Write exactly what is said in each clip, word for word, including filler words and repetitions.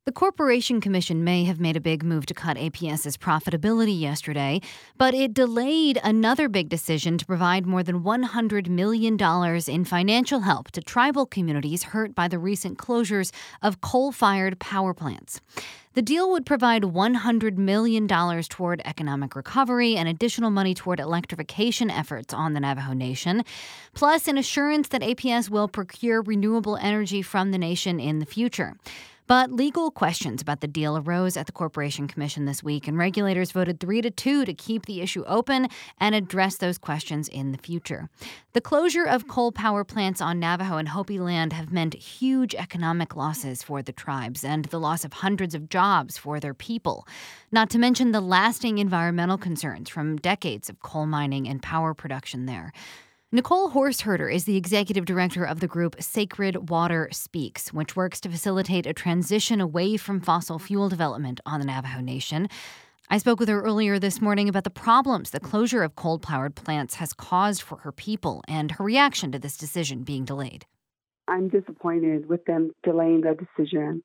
The Corporation Commission may have made a big move to cut APS's profitability yesterday, but it delayed another big decision to provide more than one hundred million dollars in financial help to tribal communities hurt by the recent closures of coal-fired power plants. The deal would provide one hundred million dollars toward economic recovery and additional money toward electrification efforts on the Navajo Nation, plus an assurance that A P S will procure renewable energy from the nation in the future. But legal questions about the deal arose at the Corporation Commission this week, and regulators voted three to two to keep the issue open and address those questions in the future. The closure of coal power plants on Navajo and Hopi land have meant huge economic losses for the tribes and the loss of hundreds of jobs for their people, not to mention the lasting environmental concerns from decades of coal mining and power production there. Nicole Horseherder is the executive director of the group Sacred Water Speaks, which works to facilitate a transition away from fossil fuel development on the Navajo Nation. I spoke with her earlier this morning about the problems the closure of coal-powered plants has caused for her people and her reaction to this decision being delayed. I'm disappointed with them delaying the decision.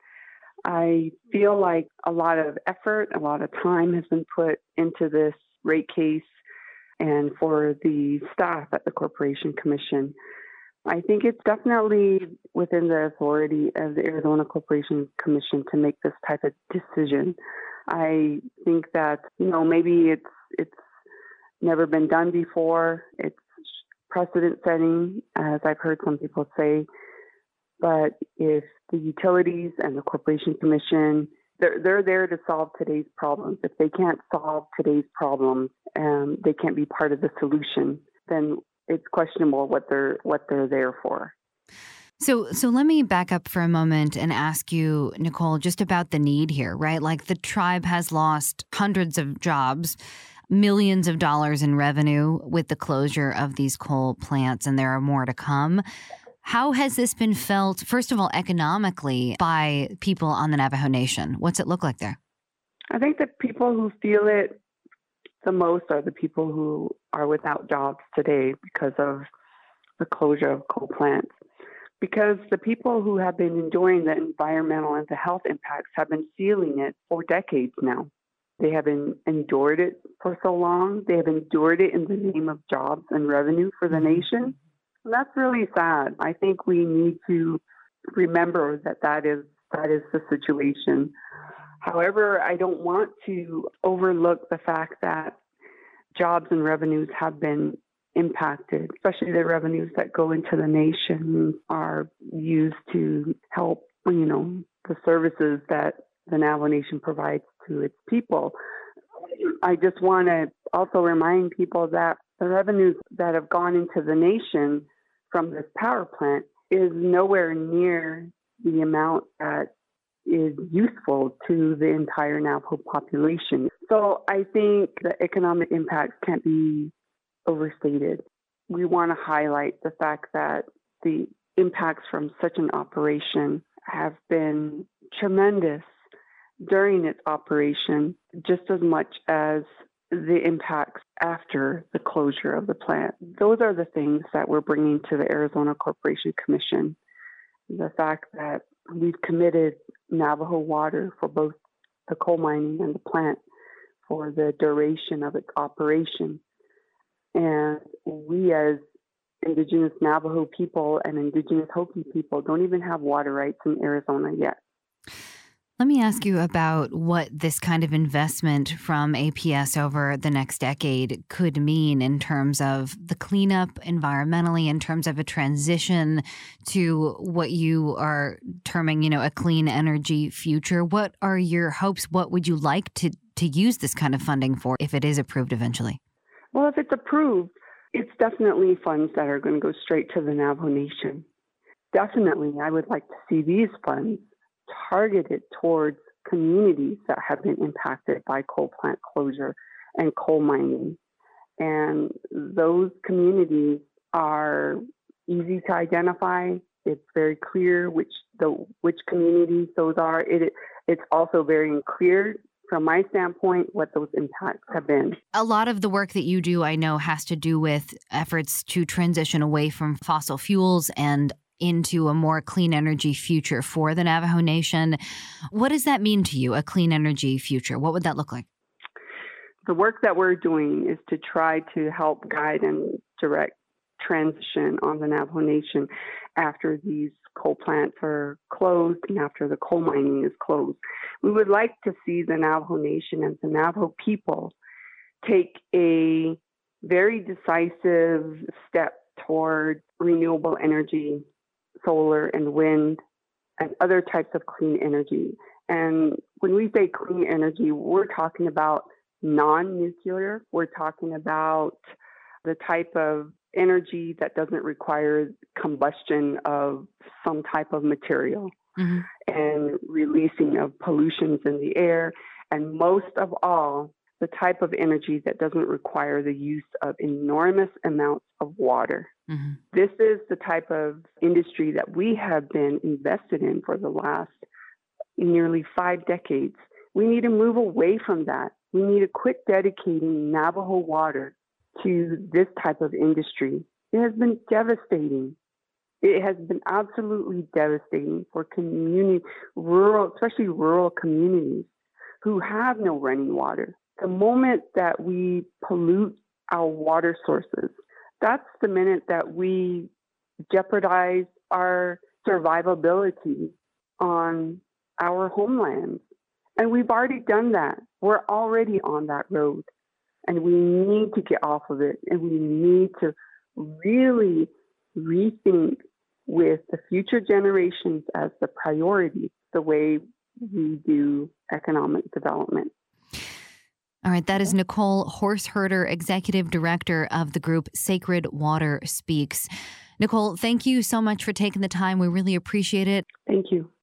I feel like a lot of effort, a lot of time has been put into this rate case and for the staff at the Corporation Commission. I think it's definitely within the authority of the Arizona Corporation Commission to make this type of decision. I think that, you know, maybe it's it's never been done before. It's precedent setting, as I've heard some people say. But if the utilities and the Corporation Commission, they're, they're there to solve today's problems. If they can't solve today's problems, and they can't be part of the solution, then it's questionable what they're what they're there for. So so let me back up for a moment and ask you, Nicole, just about the need here, right? Like the tribe has lost hundreds of jobs, millions of dollars in revenue with the closure of these coal plants, and there are more to come. How has this been felt, first of all, economically by people on the Navajo Nation? What's it look like there? I think the people who feel it the most are the people who are without jobs today because of the closure of coal plants. Because the people who have been enduring the environmental and the health impacts have been feeling it for decades now. They have been, endured it for so long. They have endured it in the name of jobs and revenue for the nation. And that's really sad. I think we need to remember that that is, that is the situation. However, I don't want to overlook the fact that jobs and revenues have been impacted, especially the revenues that go into the nation are used to help, you know, the services that the Navajo Nation provides to its people. I just want to also remind people that the revenues that have gone into the nation from this power plant is nowhere near the amount that is useful to the entire Navajo population. So I think the economic impacts can't be overstated. We want to highlight the fact that the impacts from such an operation have been tremendous during its operation, just as much as the impacts after the closure of the plant. Those are the things that we're bringing to the Arizona Corporation Commission. The fact that we've committed Navajo water for both the coal mining and the plant for the duration of its operation. And we as Indigenous Navajo people and Indigenous Hopi people don't even have water rights in Arizona yet. Let me ask you about what this kind of investment from A P S over the next decade could mean in terms of the cleanup environmentally, in terms of a transition to what you are terming, you know, a clean energy future. What are your hopes? What would you like to, to use this kind of funding for if it is approved eventually? Well, if it's approved, it's definitely funds that are going to go straight to the Navajo Nation. Definitely, I would like to see these funds targeted towards communities that have been impacted by coal plant closure and coal mining. And those communities are easy to identify. It's very clear which the which communities those are. It it's also very clear from my standpoint what those impacts have been. A lot of the work that you do, I know, has to do with efforts to transition away from fossil fuels and into a more clean energy future for the Navajo Nation. What does that mean to you, a clean energy future? What would that look like? The work that we're doing is to try to help guide and direct transition on the Navajo Nation after these coal plants are closed and after the coal mining is closed. We would like to see the Navajo Nation and the Navajo people take a very decisive step toward renewable energy, solar and wind, and other types of clean energy. And when we say clean energy, we're talking about non-nuclear. We're talking about the type of energy that doesn't require combustion of some type of material mm-hmm. and releasing of pollutions in the air. And most of all, the type of energy that doesn't require the use of enormous amounts of water. Mm-hmm. This is the type of industry that we have been invested in for the last nearly five decades. We need to move away from that. We need to quit dedicating Navajo water to this type of industry. It has been devastating. It has been absolutely devastating for community, rural, especially rural communities who have no running water. The moment that we pollute our water sources, that's the minute that we jeopardize our survivability on our homelands. And we've already done that. We're already on that road. And we need to get off of it. And we need to really rethink with the future generations as the priority, the way we do economic development. All right, that is Nicole Horseherder, Executive Director of the group Sacred Water Speaks. Nicole, thank you so much for taking the time. We really appreciate it. Thank you.